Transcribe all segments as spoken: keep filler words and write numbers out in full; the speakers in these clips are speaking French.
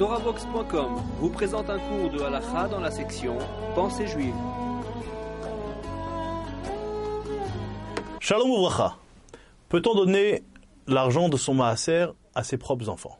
Torahbox point com vous présente un cours de halakha dans la section Pensée juive. Shalom uvracha. Peut-on donner l'argent de son maaser à ses propres enfants?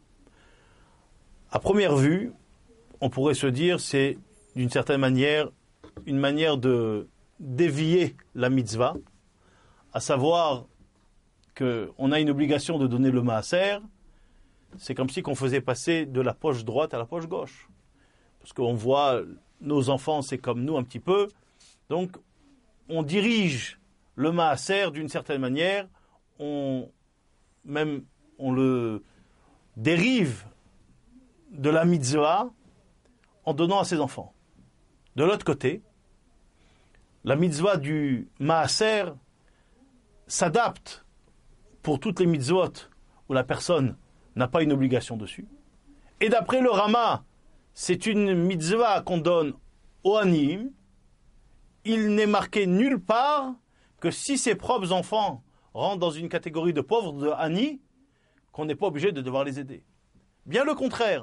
À première vue, on pourrait se dire c'est d'une certaine manière une manière de dévier la mitzvah, à savoir qu'on a une obligation de donner le maaser. C'est comme si on faisait passer de la poche droite à la poche gauche. Parce qu'on voit, nos enfants, c'est comme nous un petit peu. Donc, on dirige le maaser d'une certaine manière. On, même, on le dérive de la mitzvah en donnant à ses enfants. De l'autre côté, la mitzvah du maaser s'adapte pour toutes les mitzvot où la personne n'a pas une obligation dessus. Et d'après le Rama, c'est une mitzvah qu'on donne aux anim. Il n'est marqué nulle part que si ses propres enfants rentrent dans une catégorie de pauvres, de ani, qu'on n'est pas obligé de devoir les aider. Bien le contraire.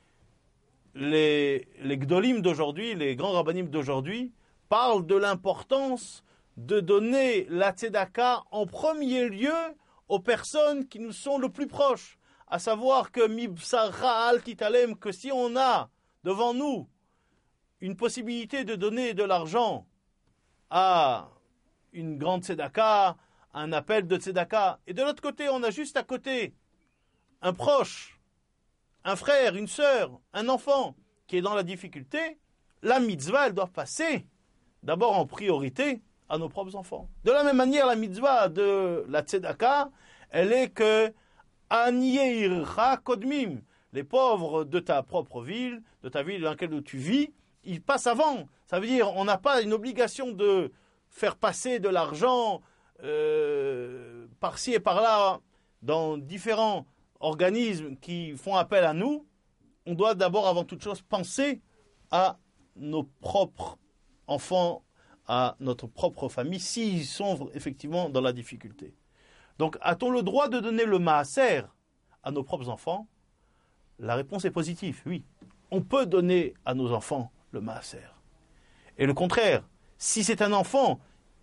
Les, les gdolim d'aujourd'hui, les grands rabbanim d'aujourd'hui, parlent de l'importance de donner la tzedaka en premier lieu aux personnes qui nous sont le plus proches. À savoir que mibsara al titalem, que si on a devant nous une possibilité de donner de l'argent à une grande tzedaka, un appel de tzedaka, et de l'autre côté, on a juste à côté un proche, un frère, une sœur, un enfant qui est dans la difficulté, la mitzvah, elle doit passer d'abord en priorité à nos propres enfants. De la même manière, la mitzvah de la tzedaka, elle est que Aniyeircha kodmim, les pauvres de ta propre ville, de ta ville dans laquelle tu vis, ils passent avant. Ça veut dire on n'a pas une obligation de faire passer de l'argent euh, par-ci et par-là dans différents organismes qui font appel à nous. On doit d'abord, avant toute chose, penser à nos propres enfants, à notre propre famille, s'ils sont effectivement dans la difficulté. Donc, a-t-on le droit de donner le maaser à nos propres enfants? La réponse est positive, oui. On peut donner à nos enfants le maaser. Et le contraire, si c'est un enfant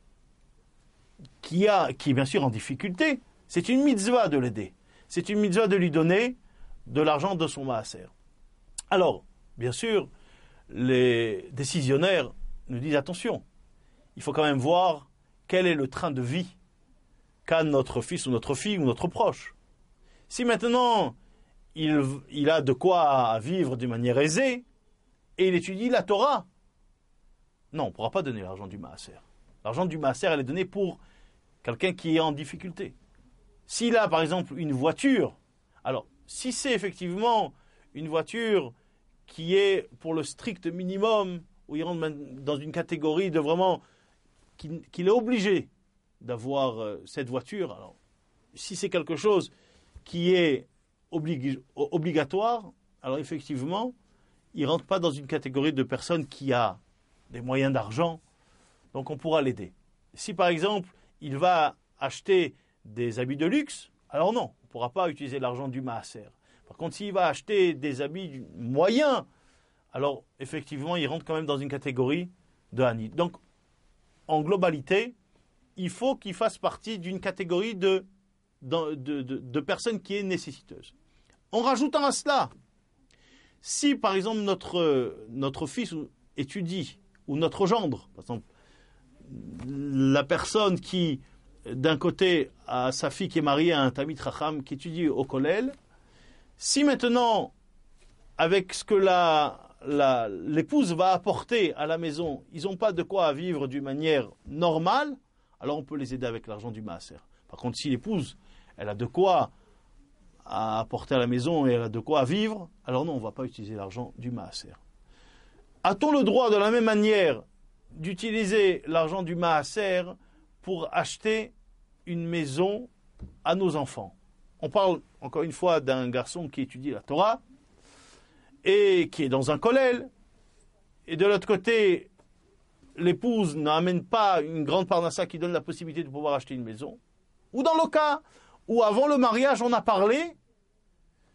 qui, a, qui est bien sûr en difficulté, c'est une mitzvah de l'aider. C'est une mitzvah de lui donner de l'argent de son maaser. Alors, bien sûr, les décisionnaires nous disent attention, il faut quand même voir quel est le train de vie qu'a notre fils ou notre fille ou notre proche. Si maintenant il, il a de quoi vivre d'une manière aisée et il étudie la Torah, non, on ne pourra pas donner l'argent du maaser. L'argent du maaser, elle est donnée pour quelqu'un qui est en difficulté. S'il a par exemple une voiture, alors si c'est effectivement une voiture qui est pour le strict minimum, où il rentre dans une catégorie de vraiment qu'il, qu'il est obligé d'avoir euh, cette voiture. Alors, si c'est quelque chose qui est oblig- obligatoire, alors effectivement, il ne rentre pas dans une catégorie de personnes qui a des moyens d'argent, donc on pourra l'aider. Si par exemple, il va acheter des habits de luxe, alors non, on ne pourra pas utiliser l'argent du maaser. Par contre, s'il va acheter des habits moyens, alors effectivement, il rentre quand même dans une catégorie de hani. Donc, en globalité, il faut qu'il fasse partie d'une catégorie de, de, de, de, de personnes qui est nécessiteuse. En rajoutant à cela, si par exemple notre, notre fils étudie, ou notre gendre, par exemple, la personne qui, d'un côté, a sa fille qui est mariée à un Talmid Chacham qui étudie au Kollel, si maintenant, avec ce que la, la, l'épouse va apporter à la maison, ils n'ont pas de quoi vivre d'une manière normale, alors on peut les aider avec l'argent du maaser. Par contre, si l'épouse, elle a de quoi apporter à la maison et elle a de quoi vivre, alors non, on ne va pas utiliser l'argent du maaser. A-t-on le droit de la même manière d'utiliser l'argent du maaser pour acheter une maison à nos enfants? On parle encore une fois d'un garçon qui étudie la Torah et qui est dans un kollel, et de l'autre côté, l'épouse n'amène pas une grande parnassa qui donne la possibilité de pouvoir acheter une maison, ou dans le cas où avant le mariage on a parlé,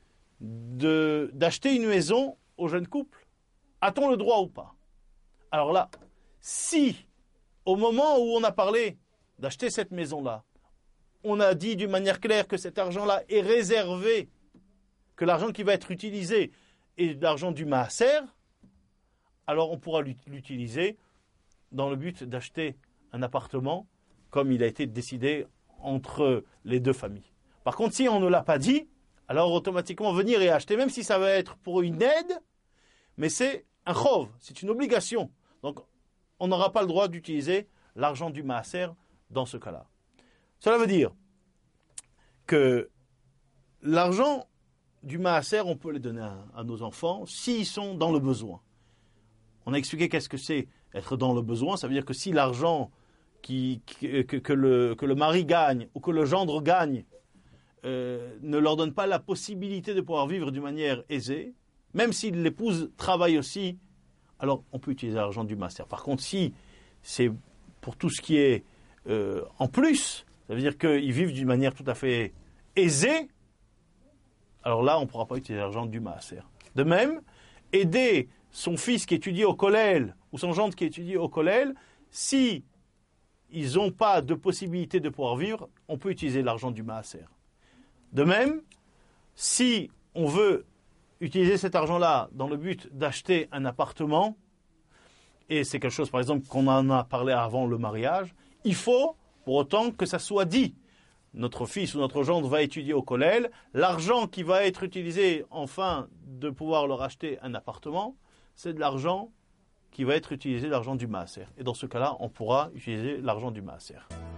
de, d'acheter une maison au jeune couple? A-t-on le droit ou pas? Alors là, si au moment où on a parlé d'acheter cette maison-là, on a dit d'une manière claire que cet argent-là est réservé, que l'argent qui va être utilisé est l'argent du maaser, alors on pourra l'utiliser dans le but d'acheter un appartement comme il a été décidé entre les deux familles. Par contre, si on ne l'a pas dit, alors automatiquement venir et acheter, même si ça va être pour une aide, mais c'est un chov, c'est une obligation. Donc on n'aura pas le droit d'utiliser l'argent du maaser dans ce cas-là. Cela veut dire que l'argent du maaser, on peut les donner à, à nos enfants s'ils sont dans le besoin. On a expliqué qu'est-ce que c'est être dans le besoin. Ça veut dire que si l'argent qui, qui, que, que, le, que le mari gagne ou que le gendre gagne euh, ne leur donne pas la possibilité de pouvoir vivre d'une manière aisée, même si l'épouse travaille aussi, alors on peut utiliser l'argent du maaser. Par contre, si c'est pour tout ce qui est euh, en plus, ça veut dire qu'ils vivent d'une manière tout à fait aisée, alors là, on ne pourra pas utiliser l'argent du maaser. De même, aider son fils qui étudie au kollel ou son gendre qui étudie au kollel, si ils n'ont pas de possibilité de pouvoir vivre, on peut utiliser l'argent du maaser. De même, si on veut utiliser cet argent-là dans le but d'acheter un appartement, et c'est quelque chose, par exemple, qu'on en a parlé avant le mariage, il faut, pour autant que ça soit dit. Notre fils ou notre gendre va étudier au kollel, l'argent qui va être utilisé afin de pouvoir leur acheter un appartement, c'est de l'argent qui va être utilisé, l'argent du maaser. Et dans ce cas-là, on pourra utiliser l'argent du maaser.